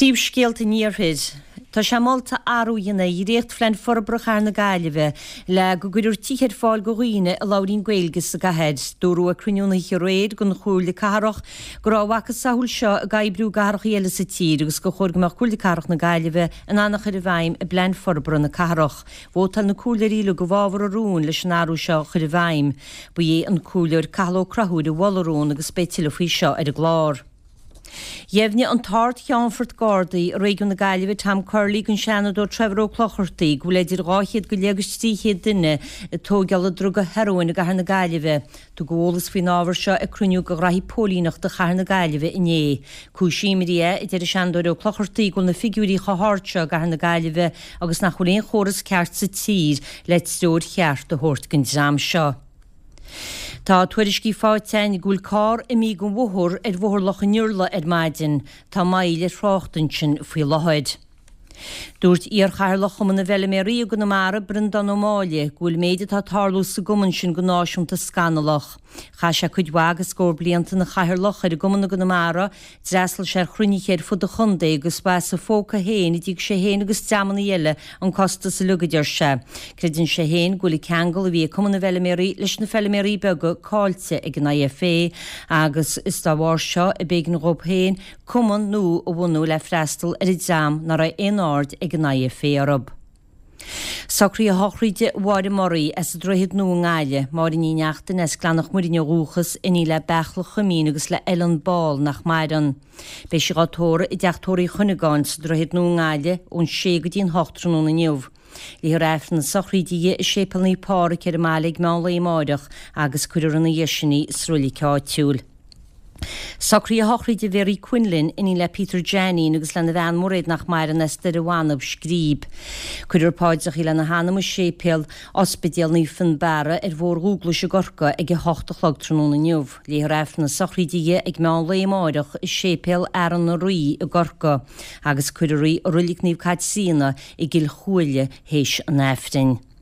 Tíb scéalta níorthid. Tá sé molta arú dhéana I récht flein forbrach ar na Gaillimhe le go guidir tíchead fáil go riine a láirín Gaeilges sa gahead. Dúrú a cruniúna hi réad gon chúil carach go ráhhacha saúil seo a gaibrú garach eile sa tír agus go chóir goach chúil carach na Gaillimhe an annach ar a bhaim a blein forbra na carach. Bhótal na cúlar íle go bhábhar a rún leis an arú seo chuir a bhaim. Bu é an cúlar cahló crahúd a wallarún agus spéitiile faoi seo ar a glár. Jefne an tart Cheanfort Gardaí réigiún na Gaillimhe tam Curlí gon seanadó Trevor O'Clougharty go leidir ráchiad go léagus tíchiad duine a tógeal a druga heroin a gahar na Gaillimhe. Tu gólas fao nábhar seo a cruniú go rahí pólínach de char na Gaillimhe iné. Cúisiimirí idir a seanadó O'Clougharty go na figúrí chahartse a gahar na Gaillimhe agus nach chuléon chóras ceart sa tír leit stór cheart a hort gon dram seo. Tá tuairiscí fátein gúil cá I mí go bhthúr ar bhthúr lecha niúrla ar maidin tá maile ráchtain sin faoi lehaid. Dúirt íor chairla chuman na bheile mé río go na mara brindan ó máile, gúil méide tá tarlú sa goman sin go náisiúnta scanalach. Cha sé chuidhhagus scór blianta na chairlach ar goman go na mara, dreasal sé chrúnichéir fud a chunda agus bás a fóca héin, díg sé héin agus teamana eile an costa sa lugadidir se. Credin sé héin gúil ceangal a bhí cuman na bheile mé rí leis na bheile mé rí bega cáilte ag an IFA agus is tá bhhar seo a bégan rob héin cuman nó a bhhanú le freistal ar I dam nar a éard ag an IFA arab. Sacrí a hochríide bháide morí as a droiad nó ngáile, mar in íneachtain as glanach muirine rúchas in í le bechla chumín agus le Ellen Ball nach maidan. Bé sé gátóra I deachtóirí chunagáin sa droiad nó ngáile ón sé go dtíon hochtranú na niuh. Lí raifn na sachríide I sépalnaí pára ceir málaigh meála I máideach agus cuidir na dhéisinaí srúlaí cáitiúil. Sacrí a hochríide Mary Quinlan in le Peter Janney agus le na bhean móréid nach mar an ester bhhainmh scríb. Cuidir páideach I le na hanam sépéal ospidéal ní fan bara ar bhór rúgla se gorca ag 8 tróna niuh. Lí raibh na sachríide ag meán le máideach I sépéal ar an na rí a gorca agus cuidirí rulig níomh caid sína I gil chuile héis an eftain.